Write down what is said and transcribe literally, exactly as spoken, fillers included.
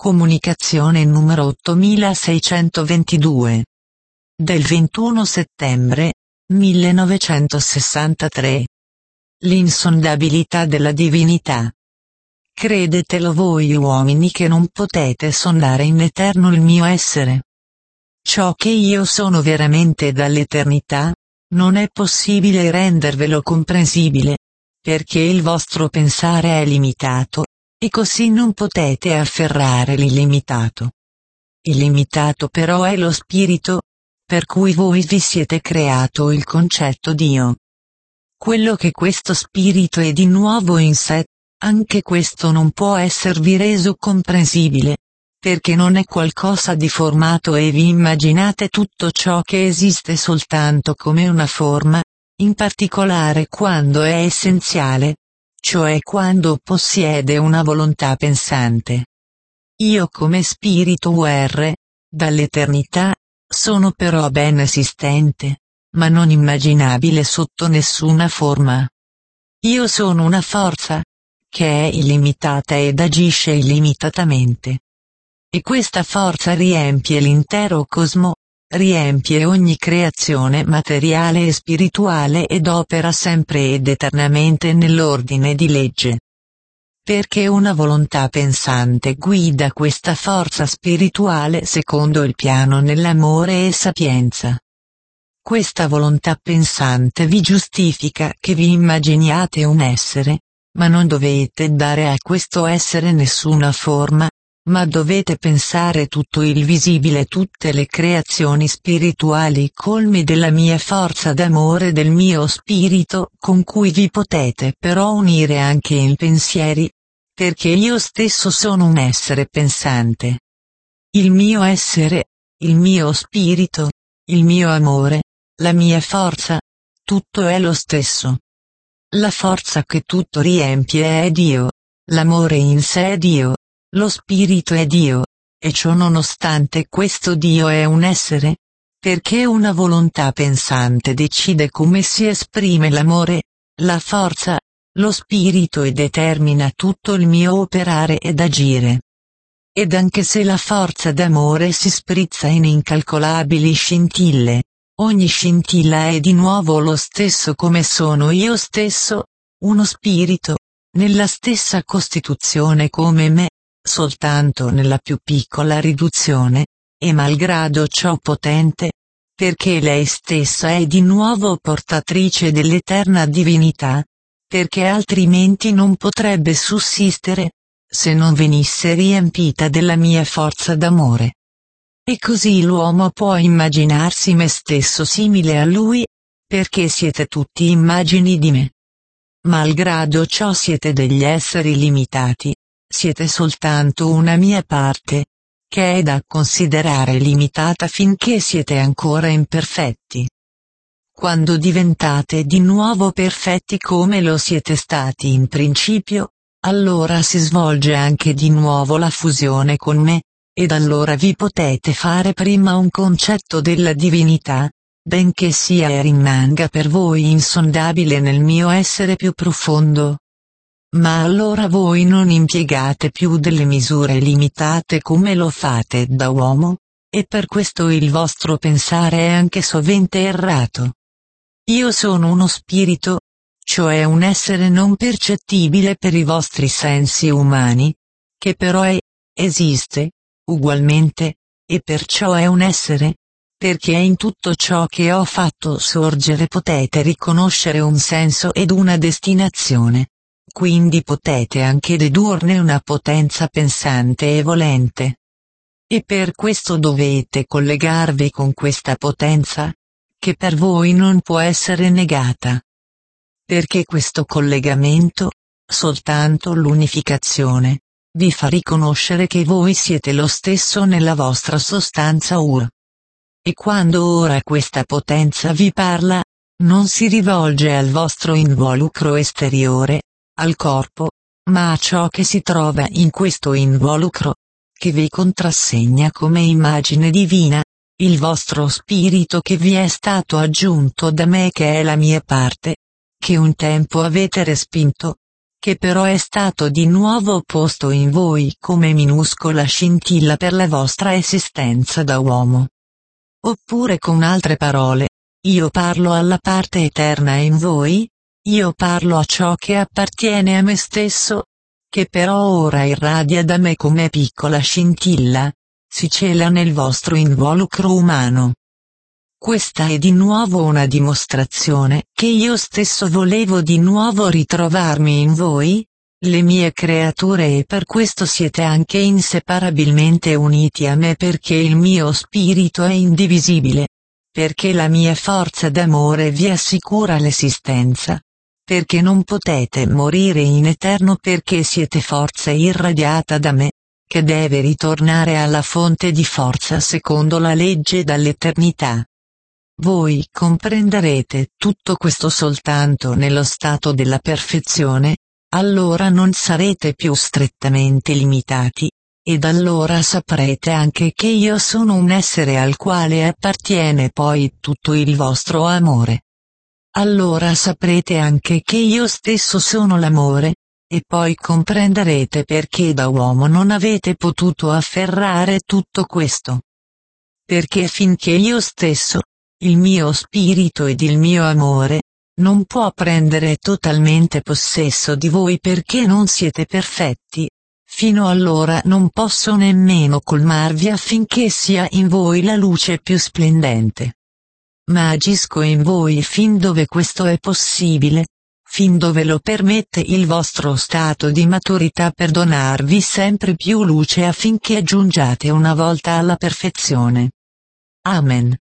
Comunicazione numero ottomilaseicentoventidue. Del ventuno settembre millenovecentosessantatré. L'insondabilità della divinità. Credetelo voi uomini che non potete sondare in eterno il mio essere. Ciò che io sono veramente dall'eternità, non è possibile rendervelo comprensibile, perché il vostro pensare è limitato, e così non potete afferrare l'illimitato. Illimitato però è lo spirito, per cui voi vi siete creato il concetto Dio. Quello che questo spirito è di nuovo in sé, anche questo non può esservi reso comprensibile, perché non è qualcosa di formato e vi immaginate tutto ciò che esiste soltanto come una forma, in particolare quando è essenziale, cioè quando possiede una volontà pensante. Io come spirito U R, dall'eternità, sono però ben esistente, ma non immaginabile sotto nessuna forma. Io sono una forza, che è illimitata ed agisce illimitatamente. E questa forza riempie l'intero cosmo, riempie ogni creazione materiale e spirituale ed opera sempre ed eternamente nell'ordine di legge. Perché una volontà pensante guida questa forza spirituale secondo il piano nell'amore e sapienza. Questa volontà pensante vi giustifica che vi immaginiate un essere, ma non dovete dare a questo essere nessuna forma, ma dovete pensare tutto il visibile, tutte le creazioni spirituali colmi della mia forza d'amore del mio spirito con cui vi potete però unire anche in pensieri, perché io stesso sono un essere pensante. Il mio essere, il mio spirito, il mio amore, la mia forza, tutto è lo stesso. La forza che tutto riempie è Dio, l'amore in sé è Dio, lo spirito è Dio, e ciò nonostante questo Dio è un essere, perché una volontà pensante decide come si esprime l'amore, la forza, lo spirito e determina tutto il mio operare ed agire. Ed anche se la forza d'amore si sprizza in incalcolabili scintille, ogni scintilla è di nuovo lo stesso come sono io stesso, uno spirito, nella stessa costituzione come me, soltanto nella più piccola riduzione, e malgrado ciò potente, perché lei stessa è di nuovo portatrice dell'eterna divinità, perché altrimenti non potrebbe sussistere, se non venisse riempita della mia forza d'amore. E così l'uomo può immaginarsi me stesso simile a lui, perché siete tutti immagini di me. Malgrado ciò siete degli esseri limitati, siete soltanto una mia parte, che è da considerare limitata finché siete ancora imperfetti. Quando diventate di nuovo perfetti come lo siete stati in principio, allora si svolge anche di nuovo la fusione con me, ed allora vi potete fare prima un concetto della divinità, benché sia e rimanga per voi insondabile nel mio essere più profondo. Ma allora voi non impiegate più delle misure limitate come lo fate da uomo, e per questo il vostro pensare è anche sovente errato. Io sono uno spirito, cioè un essere non percettibile per i vostri sensi umani, che però è, esiste, ugualmente, e perciò è un essere, perché in tutto ciò che ho fatto sorgere potete riconoscere un senso ed una destinazione, quindi potete anche dedurne una potenza pensante e volente. E per questo dovete collegarvi con questa potenza, che per voi non può essere negata. Perché questo collegamento, soltanto l'unificazione, vi fa riconoscere che voi siete lo stesso nella vostra sostanza Ur. E quando ora questa potenza vi parla, non si rivolge al vostro involucro esteriore, al corpo, ma a ciò che si trova in questo involucro, che vi contrassegna come immagine divina, il vostro spirito che vi è stato aggiunto da me che è la mia parte, che un tempo avete respinto, che però è stato di nuovo posto in voi come minuscola scintilla per la vostra esistenza da uomo. Oppure con altre parole, io parlo alla parte eterna in voi, io parlo a ciò che appartiene a me stesso, che però ora irradia da me come piccola scintilla, si cela nel vostro involucro umano. Questa è di nuovo una dimostrazione che io stesso volevo di nuovo ritrovarmi in voi, le mie creature, e per questo siete anche inseparabilmente uniti a me, perché il mio spirito è indivisibile, perché la mia forza d'amore vi assicura l'esistenza, perché non potete morire in eterno, perché siete forza irradiata da me, che deve ritornare alla fonte di forza secondo la legge dall'eternità. Voi comprenderete tutto questo soltanto nello stato della perfezione, allora non sarete più strettamente limitati, ed allora saprete anche che io sono un essere al quale appartiene poi tutto il vostro amore. Allora saprete anche che io stesso sono l'amore, e poi comprenderete perché da uomo non avete potuto afferrare tutto questo. Perché finché io stesso, il mio spirito ed il mio amore, non può prendere totalmente possesso di voi perché non siete perfetti, fino allora non posso nemmeno colmarvi affinché sia in voi la luce più splendente. Ma agisco in voi fin dove questo è possibile, fin dove lo permette il vostro stato di maturità, per donarvi sempre più luce affinché giungiate una volta alla perfezione. Amen.